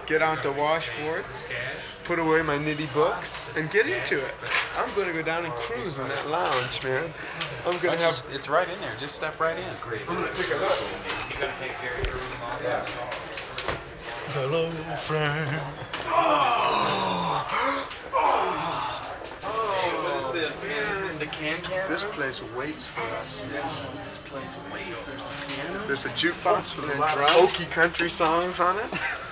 get out the washboard, put away my nitty books, and get into it. I'm gonna go down and cruise in that lounge, man. I'm gonna have. It's right in there. Just step right in. I'm gonna pick it up. Hello, friend. What is this? Is this the can? This place waits for us, man. This place waits. There's a piano. There's a jukebox with a lot of folky country songs on it.